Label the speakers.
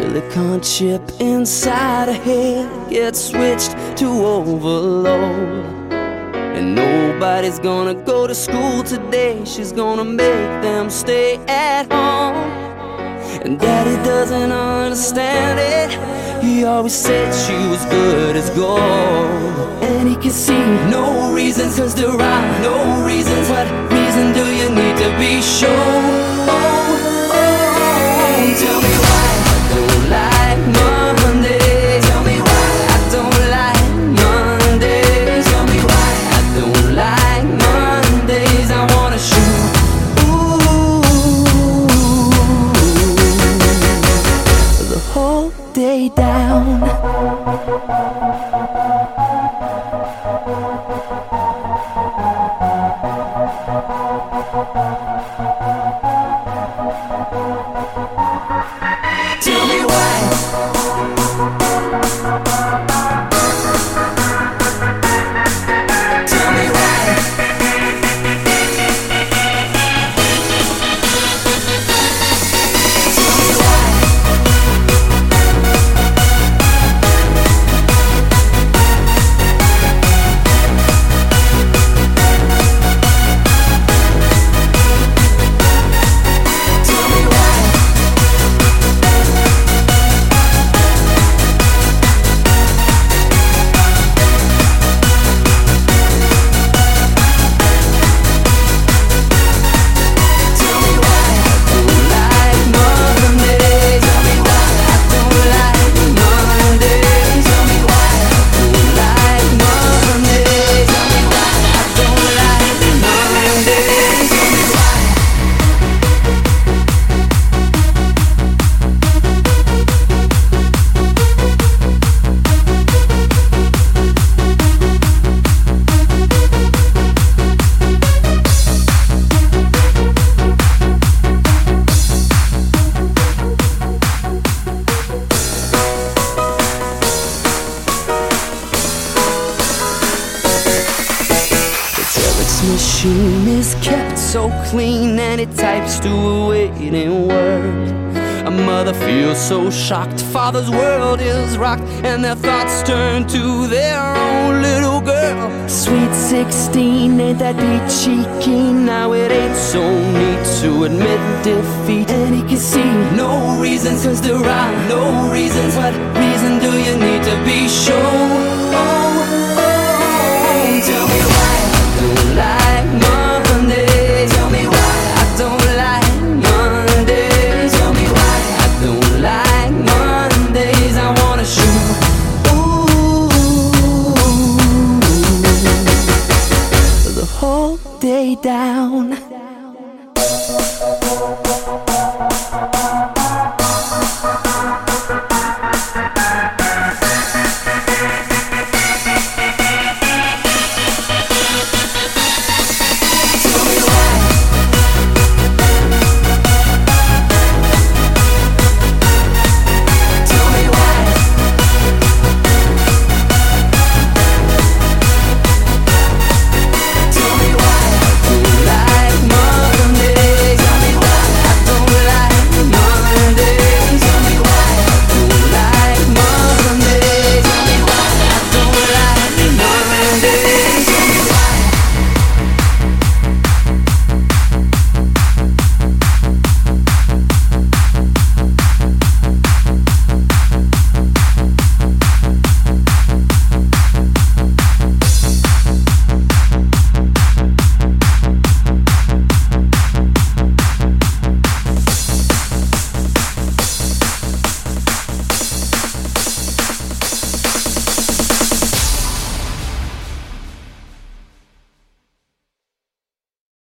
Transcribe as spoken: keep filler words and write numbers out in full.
Speaker 1: silicon chip inside her head gets switched to overload. And nobody's gonna go to school today, she's gonna make them stay at home. And Daddy doesn't understand it, he always said she was good as gold. And he can see no reasons, cause there are no reasons. What reason do you need to be shown? Oh, oh, oh, tell me why I don't like Mondays. Tell me why I don't like Mondays. Tell me why I don't like Mondays. I wanna shoot ooh, the whole day down. Tell me why. Tell me why. Tell me why. Machine is kept so clean and it types to a waiting word. A mother feels so shocked, father's world is rocked, and their thoughts turn to their own little girl. Sweet sixteen, ain't that beat cheeky? Now it ain't so neat to admit defeat. And he can see no reasons, cause there are no reasons. What reason do you need to be shown? Oh,